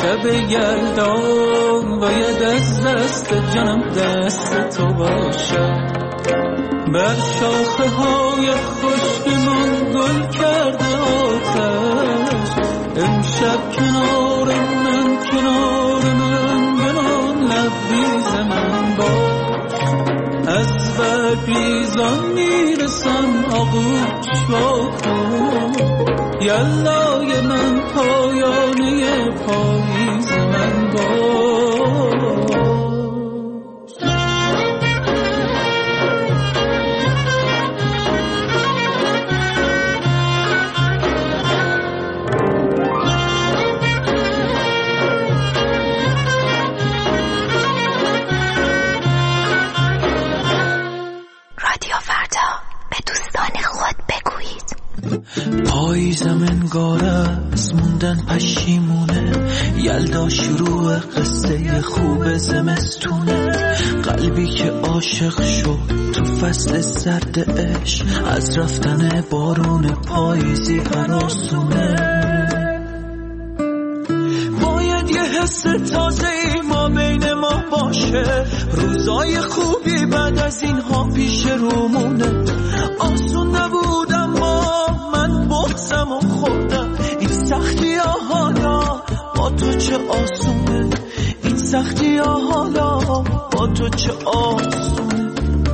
شب یلدا باید از دست جانم دست تو باشد. بر شاخه های خشکمان گل کرده آتش، امشب کنار من بمان، لبریز من باش. از برگریزان میرسم آغوش با کن، یلای من پایانه پاییز من باش. پاییزم انگار از موندن پشیمونه، یلدا شروع قصه خوب زمستونه. قلبی که عاشق شد تو فصل سرد عشق، از رفتن بارون پاییزی هراسونه. باید یه حس تازه ای ما بین ما باشه، روزای خوبی بعد از اینها پیش رومونه. آسون نبود اما من بغضم و خوردم، این سختی ها حالا با تو چه آسونه، این سختی ها حالا با تو چه آسونه.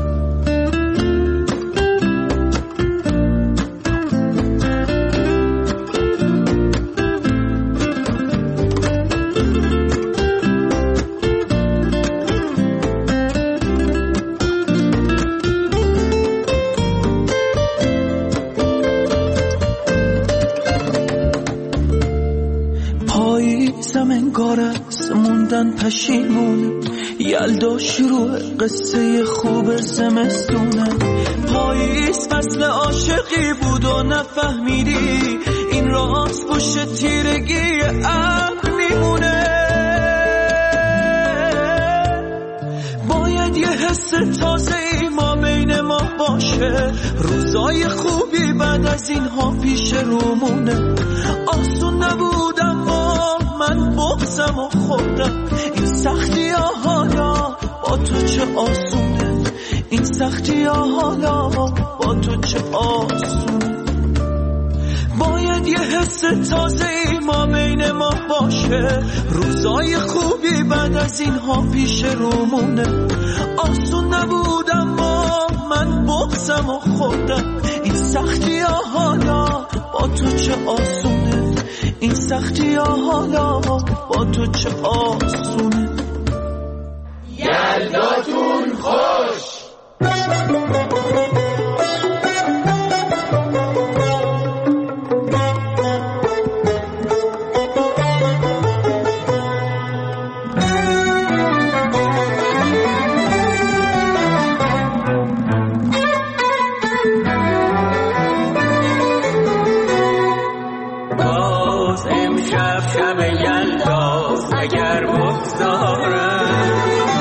انگار از موندن پشیمونه، یلدا شروع قصه خوب زمستونه. پاییز فصل عاشقی بود و نفهمیدی، این راست پشت تیرگی ابر میمونه. باید یه حس تازه ای ما بین ما باشه، روزای خوبی بعد از اینها پیش رومونه. آسون نبود اما من بغضم و خوردم، این سختی ها حالا با تو چه آسونه، این سختی ها حالا با تو چه آسونه. باید یه حس تازه ای ما بین ما باشه، روزای خوبی بعد از اینها پیش رومونه. آسون نبود اما من بغضم و خوردم، این سختی ها حالا با تو چه آسونه، این سختی ها حالا با تو چه آسونه. یلداتون خوش. اگر بگذارم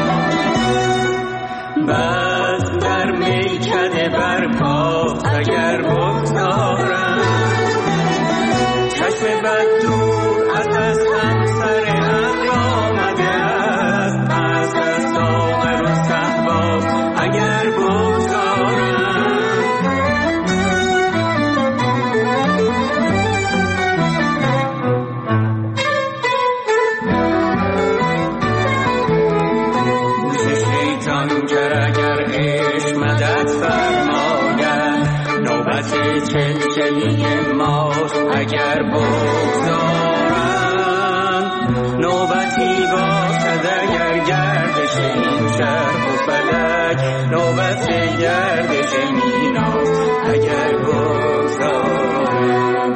بس در میکده برپا، اگر بگذارم چشم بد دور از دستم سر ابر آمده است، از دست آمد و صحبا، اگر بگذارم چلچلی ماست، اگر بگذارم نوبتی باشد، اگر گردش این چرخ و فلک نوبت گردش میناست، اگر بگذارم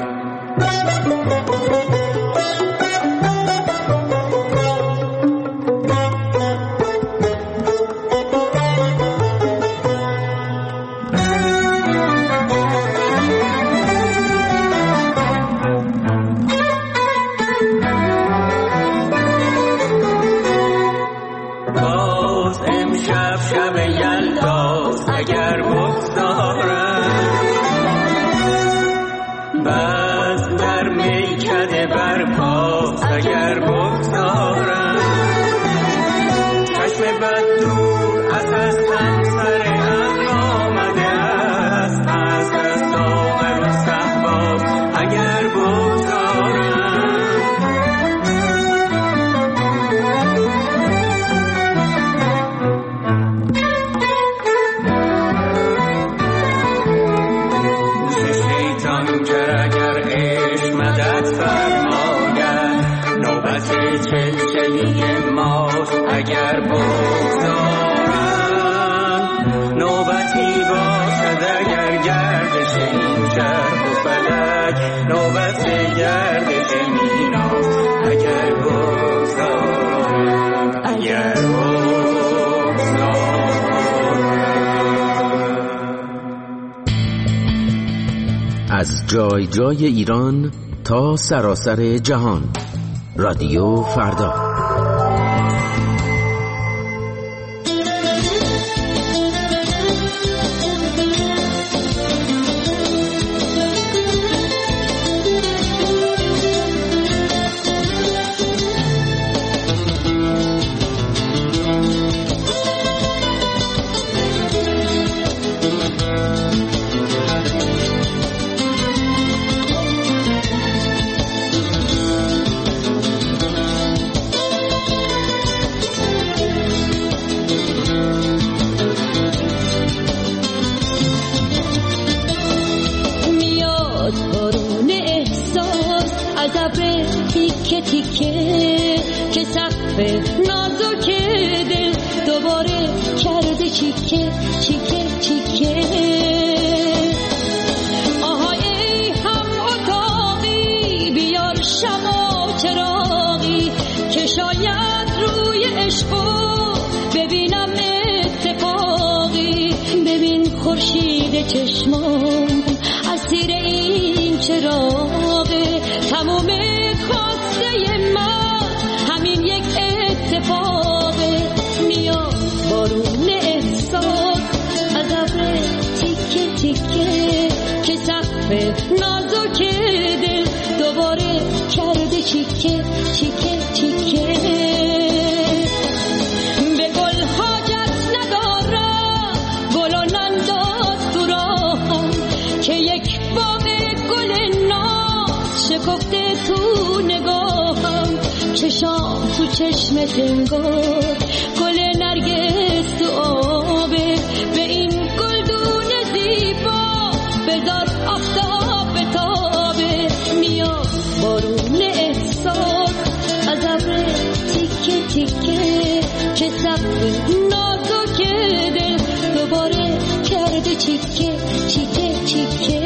میکده برپاست اگر بگذارم چشم بد دور از همسر عقل آمده است از دست آمر و صحباب اگر بگذارم اگر بگذارم نوبتی باشد اگر گردش این چرخ و فلک نوبت گردش میناست اگر بگذارم اگر بگذارم. از جای جای ایران تا سراسر جهان، رادیو فردا. تیکه تیکه که سقف نازک دل دوباره کرده چیکه چیکه چیکه آهای ای هم اتاقی بیار شمع و چراغی که شاید روی عشقو ببینم اتفاقی ببین خورشید چشمام اسیر این چراغه تموم خواسته من همین یک اتفاقه میاد بارون احساس از ابر تیکه تیکه که سقف نازک دل دوباره کرده چیکه چیکه چیکه به گل حاجت ندارم گل و ننداز تو راهم که یک باغ گل ناز شکفته تو نگاهم چشام تو چشمت انگار گل نرگس تو آبه به این گلدون زیبا بذار آفتاب بتابه میاد بارون احساس از ابر تیکه تیکه که سقف نازک دل دوباره کرده چیکه چیکه چیکه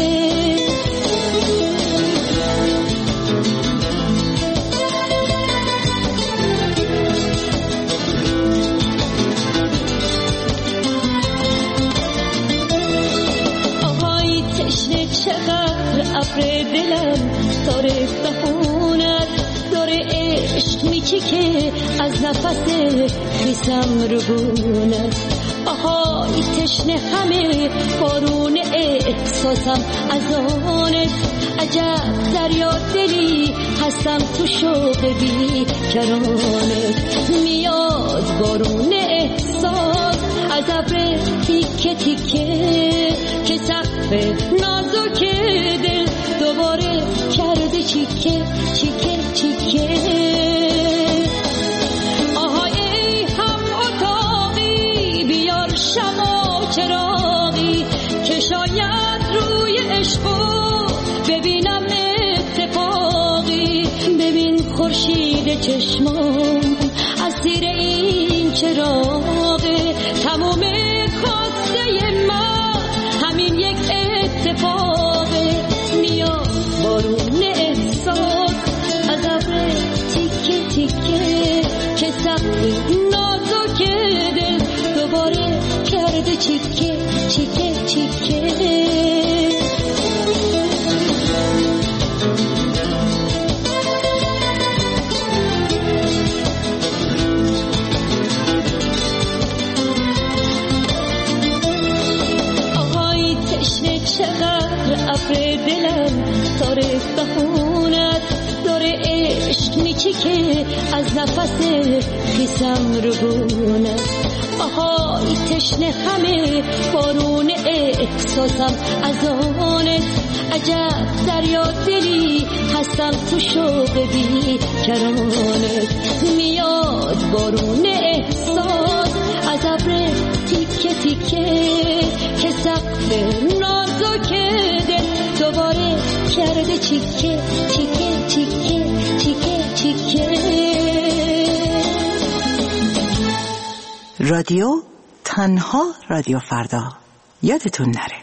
چقدر ابر دلم داره بهونت داره عشق میچیکه از نفس خیسم رو بونت آهای تشنه همه بارون احساسم از آنت عجب دریا دلی هستم تو شوق بی کرانت میاد بارون احساس از ابر تیکه تیکه که سقف نازک دل دوباره کرده چیکه چیکه چیکه آهای ای هم اتاقی بیار شمع و چراغی که شاید روی عشقو ببینم اتفاقی ببین خورشید چشمام اسیر این چراغه تموم خواسته من همین یک اتفاقه میاد بارون احساس از ابر تیکه تیکه که سقف نازک دل دوباره کرده چیکه چیکه چیکه چی که از نفس خیسم ربونه آهای تشنه همه بارون احساسم از آنت عجب دریا دلی هستم تو شوق بی کرانت میاد بارون احساس از ابر تیکه تیکه که سقف نازکه دل دوباره کرده چیکه چیکه چیکه چیکه چیکه. رادیو تنها رادیو فردا یادتون نره.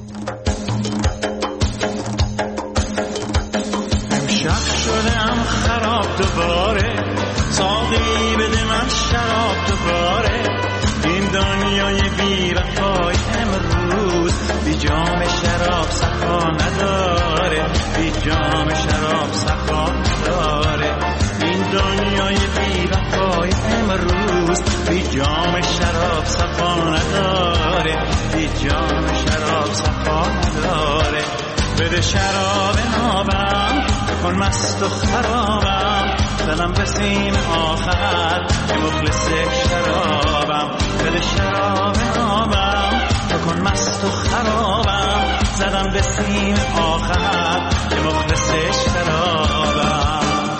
امشب شدم خراب دوباره ساقی بده من شراب دوباره این دنیای بی‌وفای امروز بی جام شراب صفا نداره بی جام شراب صفا نداره این دنیای بی‌وفای امروز بی جام شراب صفا نداره بی جام شراب صفا نداره بده شراب نابم کن مست و خرابم دلم به سیم آخر که مخلص شرابم بده شراب نابم کن مست و خرابم زدم به سیم آخر که مخلص شرابم.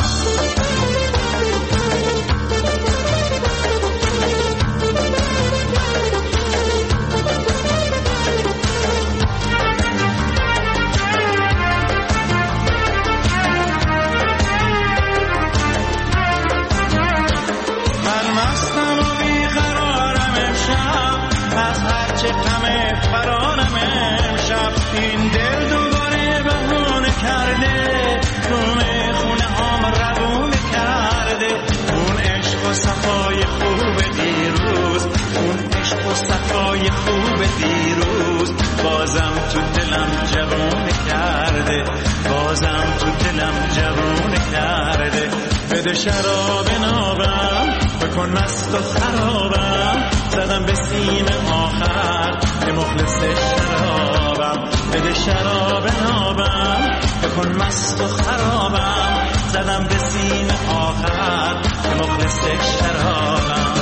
غم فرارم امشب این دل دوباره بهونه کرده روم خونه هام روونه کرده اون عشق و صفای خوب دیروز اون عشق و صفای خوب دیروز بازم تو دلم جوونه کرده بازم تو دلم جوونه کرده بده شراب نابم بکن مست و خرابم زدم به سیم آخر که مخلص شرابم بده شراب نابم بکن مست و خرابم زدم به سیم آخر که مخلص شرابم.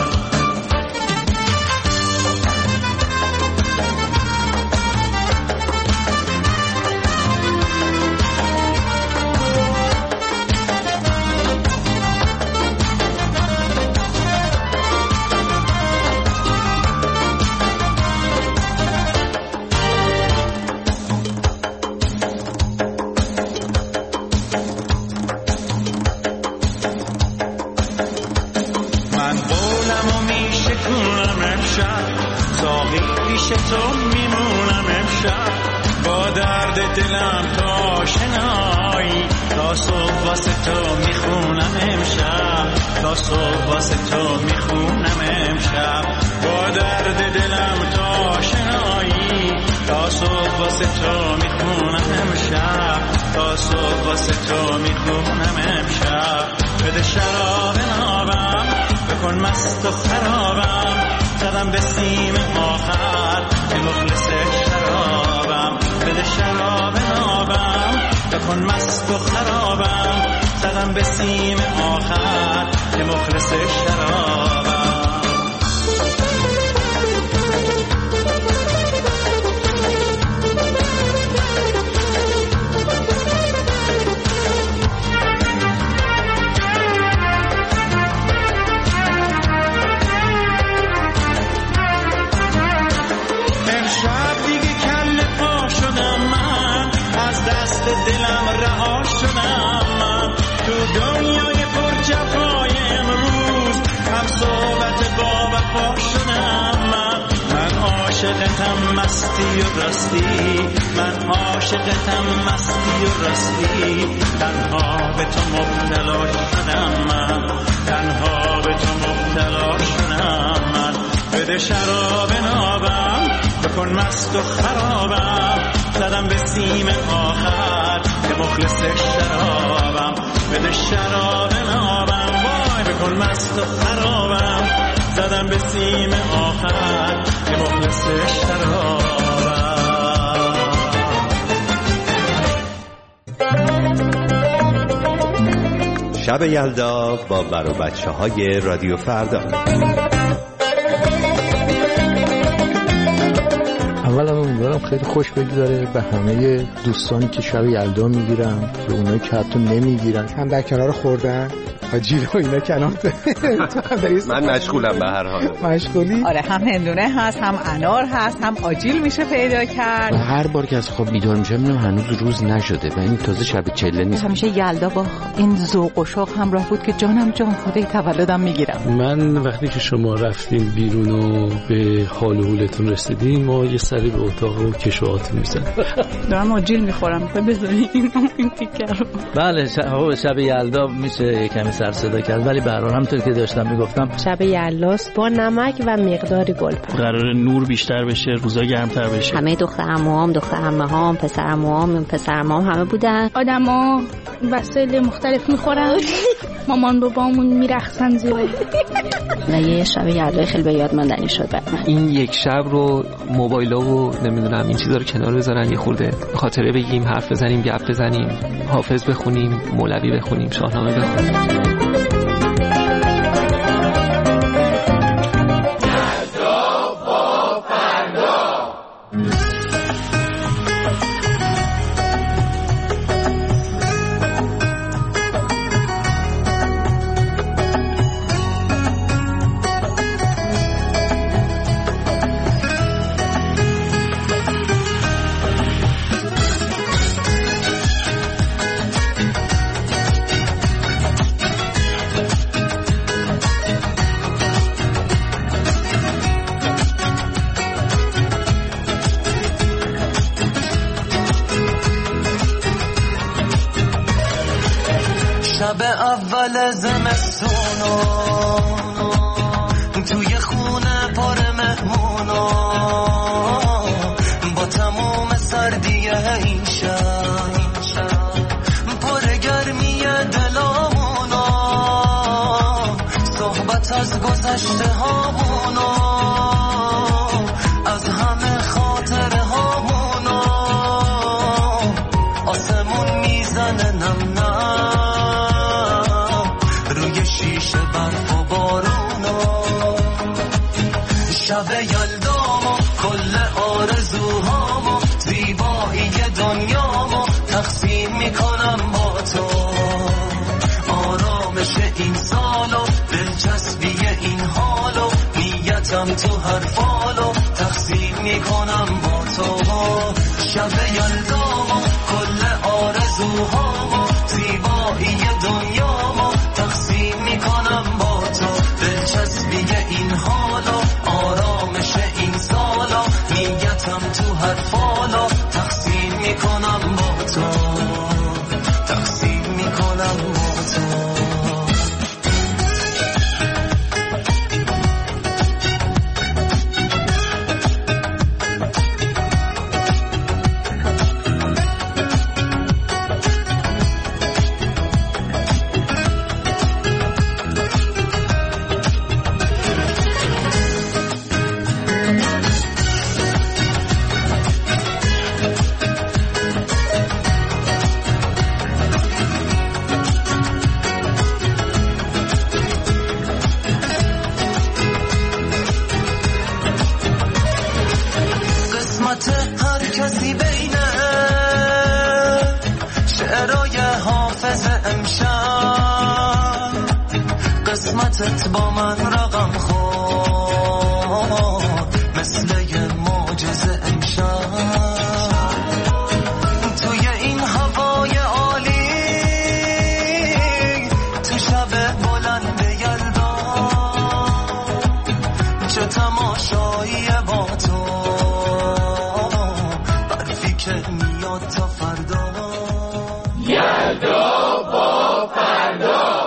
تو میمونم امشب با درد دلم تا آشنایی تا صبح واسه تو میخونم امشب تا صبح واسه تو میخونم امشب با درد دلم تا آشنایی تا صبح واسه تو میخونم امشب تا صبح واسه تو میخونم امشب بده شراب نابم بکن مست و خرابم زدم به سیم آخر که مخلص شرابم بده شراب نابم بکن مست و خرابم زدم به سیم آخر که مخلص شرابم. دلم رها شدم من تو دنیای پر جفای امروز هم صحبت با وفا شدم من عاشقتم مستی و راستی من عاشقتم مستی و راستی تنها به تو مبتلا شدم من تنها به تو مبتلا شدم من بده شراب نابم بکن مست و خرابم زدم به سیم آخر که مخلص شرابم بده شراب نابم وای بکن مست و خرابم زدم به سیم آخر که مخلص شرابم. شب یلدا با بر و بچه های رادیو فردا. اولا امیدوارم خیلی خوش بگذاره به همه دوستانی که شب یلدا میگیرن، به اونایی که حتی نمیگیرن، هم در کنار خوردن آجیل و اینا کنار. من مشغولم به هر حال. مشغولی؟ آره، هم هندونه هست، هم انار هست، هم آجیل میشه پیدا کرد. هر بار که از خواب بیدار میشم میبینم هنوز روز نشده و این تازه شب چله نیست. همیشه یلدا با این ذوق و شوق همراه بود که جانم جان خدای تولدم میگیرم. من وقتی که شما رفتیم بیرون و به حال و حولتون رسیدیم ما یه سری به اتاق و کشوهاتون میزن. دارم آجیل میخورم بذارید این تیکه رو. بله شب یلدا میشه کمی سر صدا کرد، ولی به هر حال همونطور که داشتم میگفتم شب یلداست با نمک و مقداری گلپر. قرار نور بیشتر بشه، روزا گرمتر بشه. همه دختر عموام، دختر عمه‌هام، پسر عموام، پسر عمه‌ام همه بودن. آدما وسایل مختلف میخورن. مامان بابامون میرقصن زیاد. و یه شب یلدا خیلی به یاد ماندنی شد برام. این یک شب رو موبایلا و نمیدونم این چیزا رو کنار بذارن، یه خورده خاطره بگیم، حرف بزنیم، گپ بزنیم، حافظ بخونیم، مولوی بخونیم، شاهنامه بخونیم. شب اول زمستونو توی خونه پر مهمونو با تمام سردی این شب پر گرمی دلامونو صحبت از گذشته هامونو از همه خاطره هامونو آسمون میزنه نم شیشه برف و بارونو شب یلدامو کل آرزوهامو زیبایی دنیامو تقسیم میکنم با تو آرامش این سالو دلچسبی این حالو نیتم تو هر فالو تقسیم میکنم با تو شب یلدامو کل آرزوهامو زیبایی دنیامو تقسیم میکنم با تو دلچسبی این حالو آرامش این سالو نیتم تو هر فالو تقسیم میکنم با تو تقسیم میکنم با تو هر کسی بینه شعرهای حافظ امشب قسمتت با من رقم خورد مثل یه معجزه امشب توی این هوای عالی تو شب بلند یلدا چه تماشایی با تو که میاد تا فردا یلدا با فردا.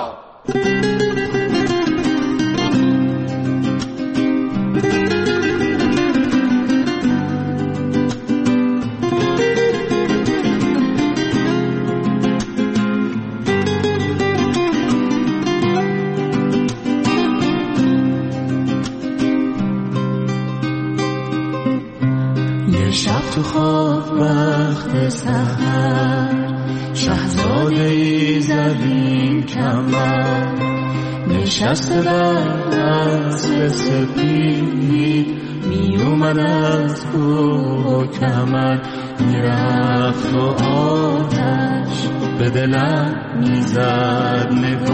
یه شب تو خواب وقت سحر شهزاده ای زمین کمر نشسته بر اسب سپید می اومد از کوه و کمر میرفت و آتش به دلم میزد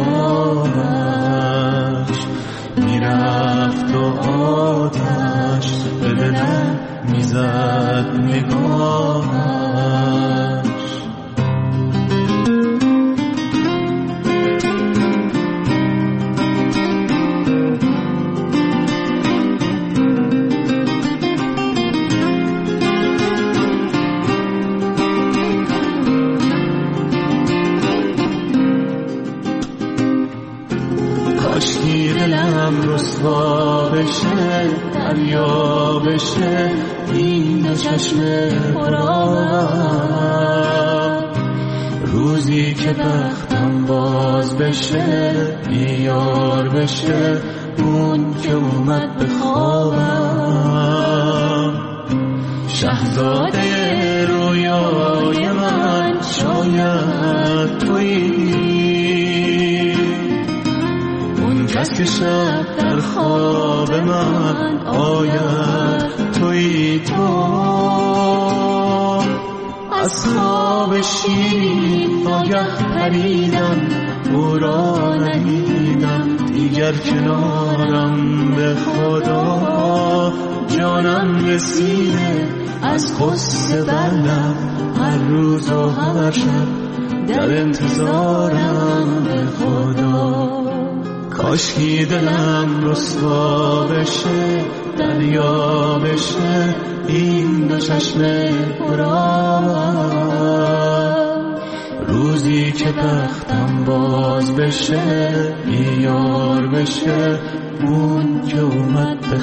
نگاهش میرفت و آتش به دلم میزد نگاهش کاشکی دلم رسوا بشه دریا بشه این دو چشم پرآب روزی که بختم باز بشه بیار بشه اون که اومد به خوابم شهزاده رویای من شاید تویی اون کس که شب در خواب من آید تویی تو از خواب شیرین ناگه پریدم او را ندیدم دیگر کنارم به خدا جانم رسیده از قصه بلم هر روز و هر شب در انتظارم به خدا کاشکی دلم رسوا بشه دریا بشه این دو چشم پرآب روزی که بختم باز بشه بیار بشه اون که اومد به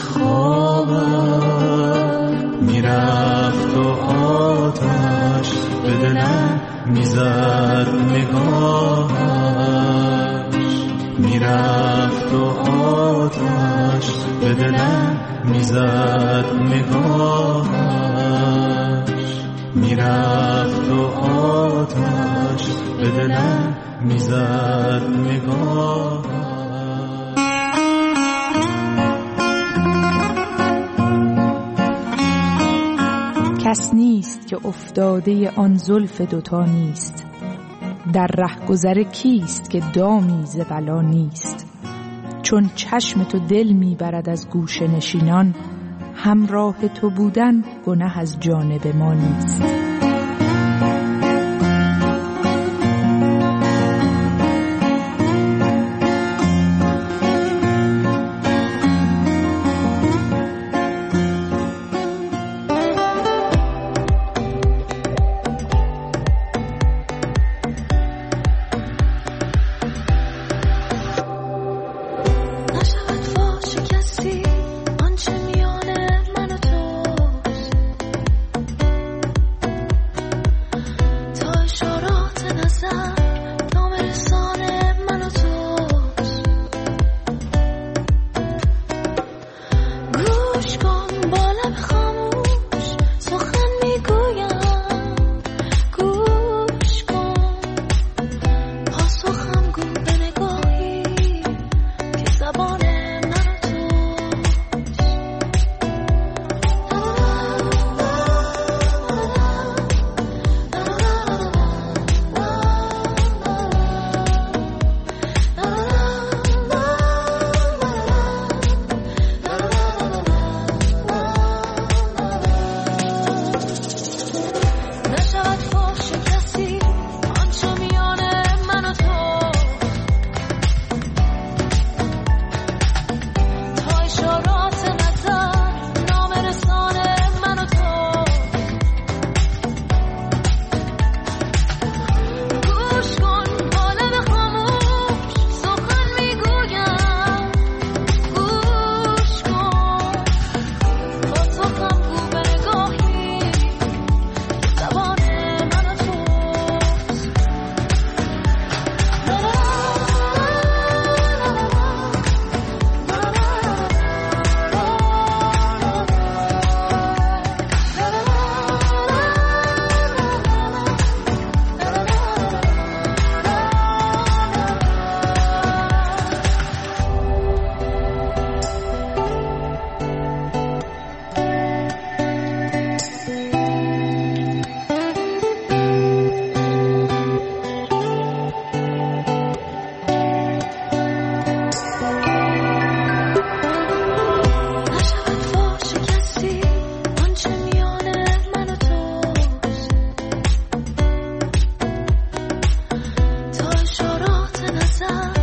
خوابم میرفت و آتش به دلم میزد نگاهش میرفت و آتش به دلم میزد نگاهش میرفت و آتش به دلم میزد نگاهش کس نیست که افتاده آن زلف دوتا نیست در رهگذر کیست که دامی ز بلا نیست چون چشم تو دل میبرد از گوشه نشینان همراه تو بودن گناه از جانب ما نیست شب